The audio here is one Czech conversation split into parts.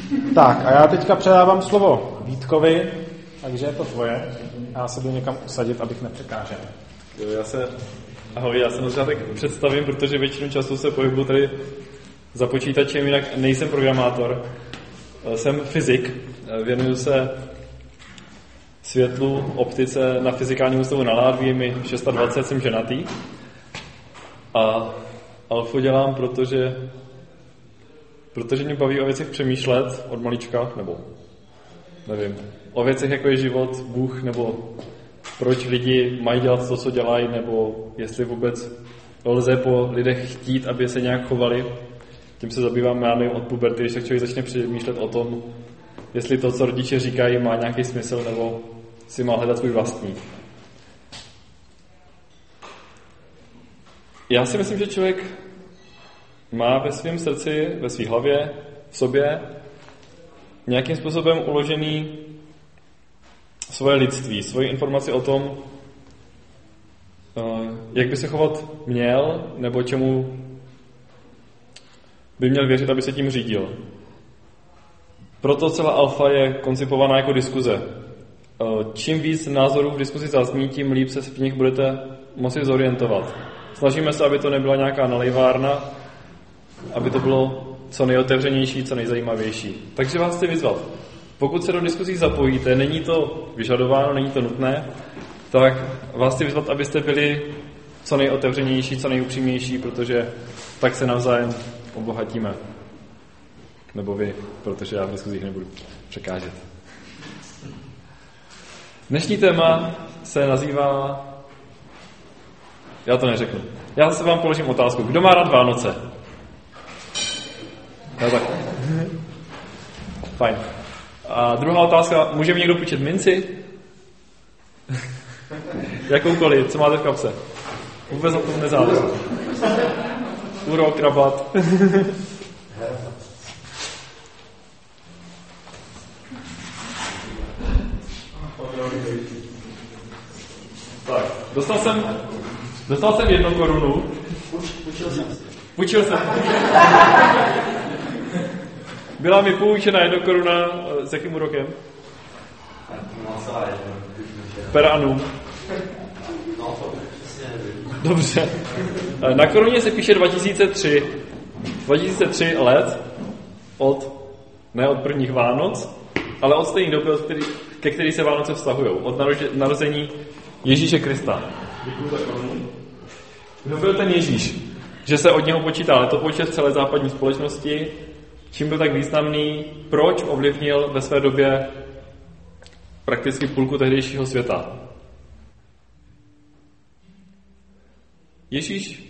Tak a já teďka předávám slovo Vítkovi, takže je to tvoje. Já se jdu někam usadit, abych nepřekážel. Ahoj, já se na začátek představím, protože většinu času se pohybuji tady za počítačem, jinak nejsem programátor. Jsem fyzik, věnuju se světlu, optice na fyzikálním ústavu na Ládví, mi 26, jsem ženatý. A alfu dělám, protože mě baví o věcech přemýšlet od malička, nebo nevím, o věcech jako je život, Bůh, nebo proč lidi mají dělat to, co dělají, nebo jestli vůbec lze po lidech chtít, aby se nějak chovali. Tím se zabývám, já nevím, od puberty, když tak člověk začne přemýšlet o tom, jestli to, co rodiče říkají, má nějaký smysl, nebo si má hledat svůj vlastní. Já si myslím, že člověk má ve svém srdci, ve své hlavě, v sobě nějakým způsobem uložený svoje lidství, svoji informaci o tom, jak by se chovat měl, nebo čemu by měl věřit, aby se tím řídil. Proto celá alfa je koncipovaná jako diskuze. Čím víc názorů v diskuzi zazní, tím líp se v nich budete moci zorientovat. Snažíme se, aby to nebyla nějaká nalejvárna, aby to bylo co nejotevřenější, co nejzajímavější. Takže vás chci vyzvat. Pokud se do diskuzí zapojíte, není to vyžadováno, není to nutné, tak vás chci vyzvat, abyste byli co nejotevřenější, co nejupřímnější, protože tak se navzájem obohatíme. Nebo vy, protože já v diskuzích nebudu překážet. Dnešní téma se nazývá... Já to neřeknu. Já se vám položím otázku. Kdo má rád Vánoce? No tak. Fajn. A druhá otázka. Může mi někdo půjčit minci? Jakoukoliv. Co máte v kapse? Vůbec na tom nezáleží. Úrok, rabat. Tak, dostal jsem 1 korunu. Půjčil jsem. Byla mi půjčena 1 koruna, s jakým úrokem? Per annum. Dobře. Na koruně se píše 2003. 2003 let ne od prvních Vánoc, ale od stejné doby, ke který se Vánoce vztahují. Od narození Ježíše Krista. Děkuji za korunu. Kdo byl ten Ježíš? Že se od něho počítá letopočet v celé západní společnosti. Čím byl tak významný? Proč ovlivnil ve své době prakticky půlku tehdejšího světa? Ježíš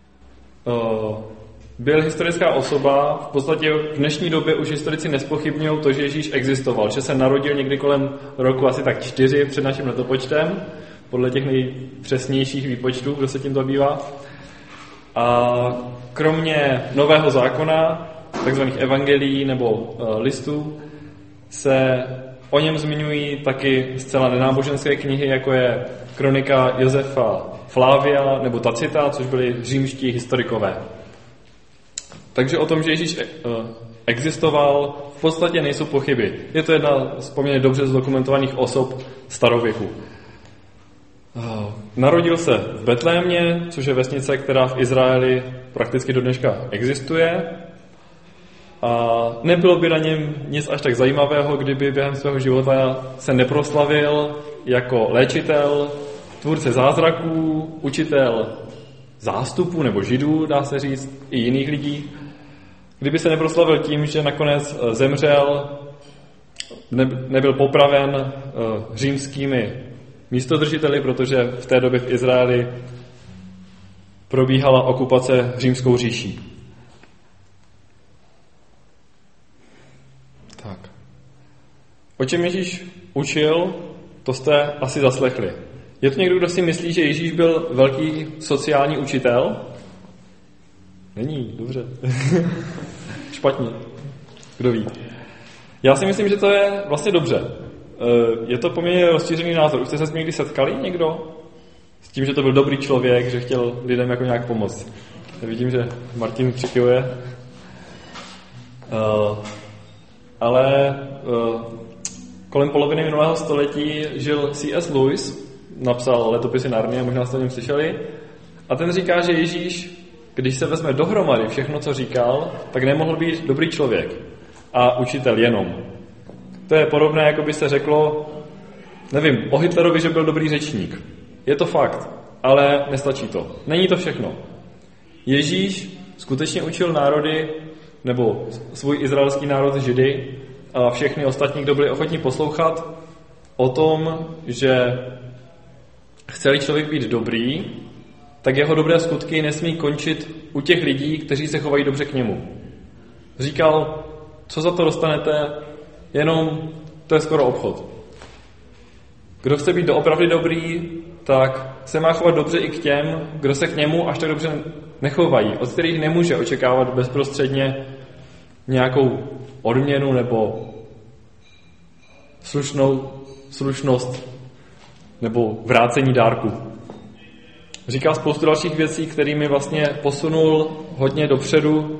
byl historická osoba, v podstatě v dnešní době už historici nezpochybňují to, že Ježíš existoval, že se narodil někdy kolem roku asi tak 4 před naším letopočtem, podle těch nejpřesnějších výpočtů, kdo se tím zabývá. A kromě Nového zákona, takzvaných evangelií nebo listů, se o něm zmiňují taky zcela nenáboženské knihy, jako je kronika Josefa Flavia nebo Tacita, což byli římští historikové. Takže o tom, že Ježíš existoval, v podstatě nejsou pochyby. Je to jedna z poměrně dobře zdokumentovaných osob starověku. Narodil se v Betlémě, což je vesnice, která v Izraeli prakticky do dneška existuje. A nebylo by na něm nic až tak zajímavého, kdyby během svého života se neproslavil jako léčitel, tvůrce zázraků, učitel zástupů nebo židů, dá se říct, i jiných lidí. Kdyby se neproslavil tím, že nakonec zemřel, nebyl popraven římskými místodržiteli, protože v té době v Izraeli probíhala okupace římskou říší. Tak. O čem Ježíš učil, to jste asi zaslechli. Je to někdo, kdo si myslí, že Ježíš byl velký sociální učitel? Není, dobře. Špatně. Kdo ví? Já si myslím, že to je vlastně dobře. Je to poměrně rozšířený názor. Už jste se s ním někdy setkali někdo? S tím, že to byl dobrý člověk, že chtěl lidem jako nějak pomoct. Já vidím, že Martin přikyvuje. ale kolem poloviny minulého století žil C.S. Lewis, napsal Letopisy Narnie, možná jste o něm slyšeli, a ten říká, že Ježíš, když se vezme dohromady všechno, co říkal, tak nemohl být dobrý člověk a učitel jenom. To je podobné, jako by se řeklo, nevím, o Hitlerovi, že byl dobrý řečník. Je to fakt, ale nestačí to. Není to všechno. Ježíš skutečně učil národy, nebo svůj izraelský národ, Židy, a všechny ostatní, kdo byli ochotní poslouchat, o tom, že chce-li člověk být dobrý, tak jeho dobré skutky nesmí končit u těch lidí, kteří se chovají dobře k němu. Říkal, co za to dostanete, jenom to je skoro obchod. Kdo chce být doopravdy dobrý, tak se má chovat dobře i k těm, kdo se k němu až tak dobře nechovají, od kterých nemůže očekávat bezprostředně nějakou odměnu nebo slušnost nebo vrácení dárku. Říká spoustu dalších věcí, kterými vlastně posunul hodně dopředu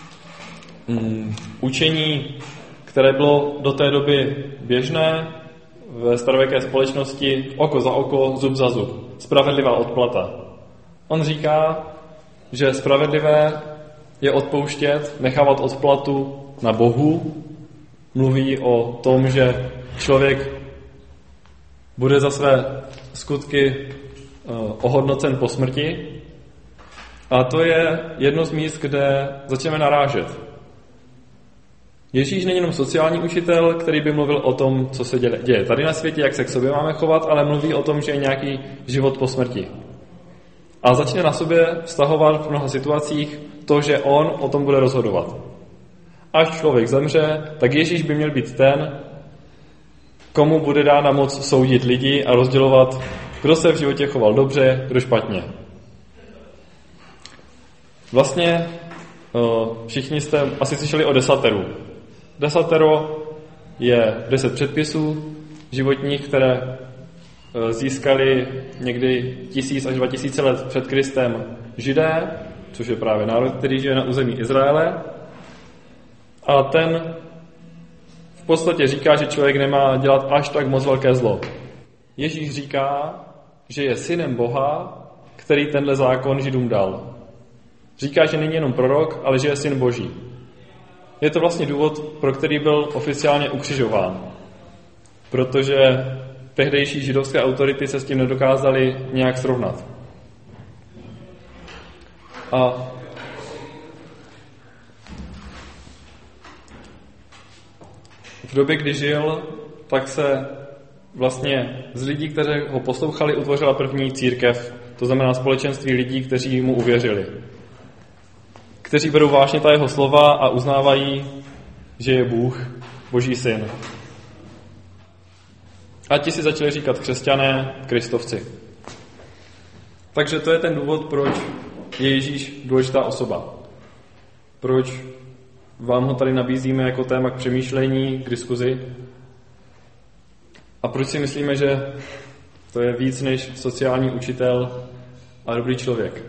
učení, které bylo do té doby běžné ve starověké společnosti, oko za oko, zub za zub. Spravedlivá odplata. On říká, že spravedlivé je odpouštět, nechávat odplatu na Bohu. Mluví o tom, že člověk bude za své skutky ohodnocen po smrti. A to je jedno z míst, kde začneme narážet. Ježíš není jenom sociální učitel, který by mluvil o tom, co se děje tady na světě, jak se k sobě máme chovat, ale mluví o tom, že je nějaký život po smrti. A začne na sobě vztahovat v mnoha situacích to, že on o tom bude rozhodovat. Až člověk zemře, tak Ježíš by měl být ten, komu bude dána moc soudit lidi a rozdělovat, kdo se v životě choval dobře, kdo špatně. Vlastně všichni jste asi slyšeli o desateru. Desatero je 10 předpisů životních, které získali někdy 1000 až 2000 let před Kristem Židé, což je právě národ, který žije na území Izraele. A ten v podstatě říká, že člověk nemá dělat až tak moc velké zlo. Ježíš říká, že je synem Boha, který tenhle zákon Židům dal. Říká, že není jenom prorok, ale že je syn Boží. Je to vlastně důvod, pro který byl oficiálně ukřižován. Protože tehdejší židovské autority se s tím nedokázaly nějak srovnat. A v době, kdy žil, tak se vlastně z lidí, kteří ho poslouchali, utvořila první církev, to znamená společenství lidí, kteří mu uvěřili. Kteří berou vážně ta jeho slova a uznávají, že je Bůh, Boží syn. A ti si začali říkat křesťané, kristovci. Takže to je ten důvod, proč je Ježíš důležitá osoba. Proč vám ho tady nabízíme jako téma k přemýšlení, k diskuzi. A proč si myslíme, že to je víc než sociální učitel a dobrý člověk.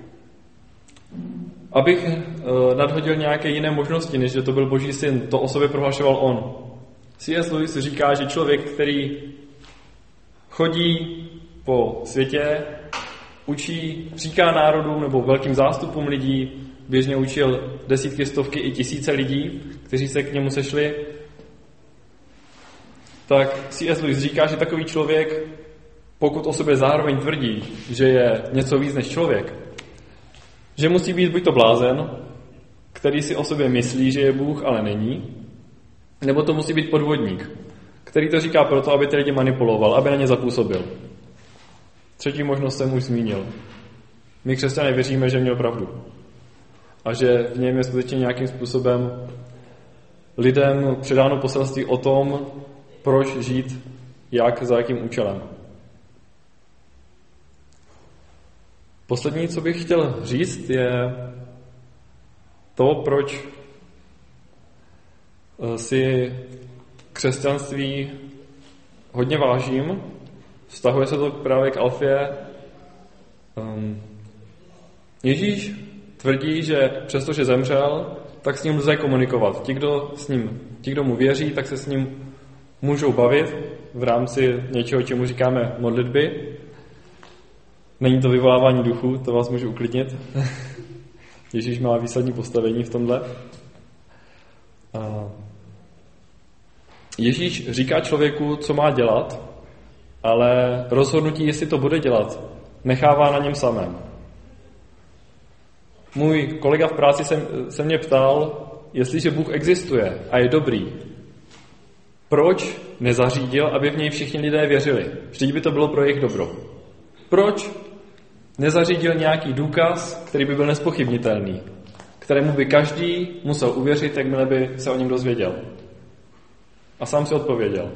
Abych nadhodil nějaké jiné možnosti, než že to byl Boží syn, to o sobě prohlašoval on. C.S. Lewis říká, že člověk, který chodí po světě, učí, říká národům nebo velkým zástupům lidí, běžně učil desítky, stovky i tisíce lidí, kteří se k němu sešli, tak C.S. Lewis říká, že takový člověk, pokud o sobě zároveň tvrdí, že je něco víc než člověk, že musí být buď to blázen, který si o sobě myslí, že je Bůh, ale není, nebo to musí být podvodník, který to říká proto, aby ty lidi manipuloval, aby na ně zapůsobil. Třetí možnost jsem už zmínil. My křesťané věříme, že měl pravdu. A že v něm je skutečně nějakým způsobem lidem předáno poselství o tom, proč žít, jak, za jakým účelem. Poslední, co bych chtěl říct, je to, proč si křesťanství hodně vážím. Vztahuje se to právě k Alfě. Ježíš tvrdí, že přestože zemřel, tak s ním lze komunikovat. Ti, kdo mu věří, tak se s ním můžou bavit v rámci něčeho, čemu říkáme modlitby. Není to vyvolávání duchu, to vás můžu uklidnit. Ježíš má výsadní postavení v tomhle. Ježíš říká člověku, co má dělat, ale rozhodnutí, jestli to bude dělat, nechává na něm samém. Můj kolega v práci se mě ptal, jestliže Bůh existuje a je dobrý, proč nezařídil, aby v něj všichni lidé věřili? Vždyť by to bylo pro jejich dobro. Proč nezařídil nějaký důkaz, který by byl nezpochybnitelný, kterému by každý musel uvěřit, jakmile by se o něm dozvěděl? A sám si odpověděl.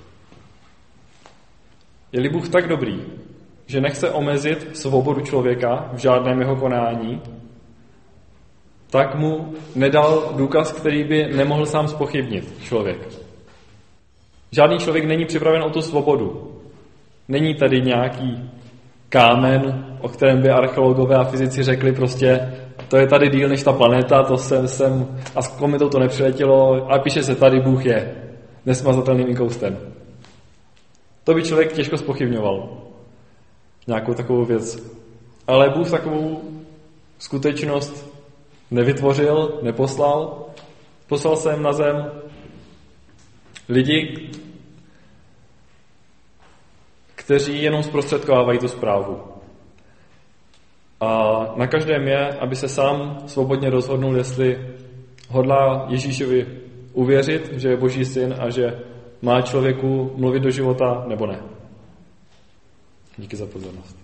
Je-li Bůh tak dobrý, že nechce omezit svobodu člověka v žádném jeho konání, tak mu nedal důkaz, který by nemohl sám zpochybnit člověk. Žádný člověk není připraven o tu svobodu. Není tady nějaký kámen, o kterém by archeologové a fyzici řekli prostě, to je tady díl než ta planeta, to jsem a s kometou to nepřiletělo a píše se tady Bůh je nesmazatelným inkoustem. To by člověk těžko zpochybňoval. Nějakou takovou věc. Ale Bůh takovou skutečnost nevytvořil, neposlal. Poslal jsem na zem lidi, kteří jenom zprostředkovávají tu zprávu. A na každém je, aby se sám svobodně rozhodnul, jestli hodlá Ježíšovi uvěřit, že je Boží syn a že má člověku mluvit do života, nebo ne. Díky za pozornost.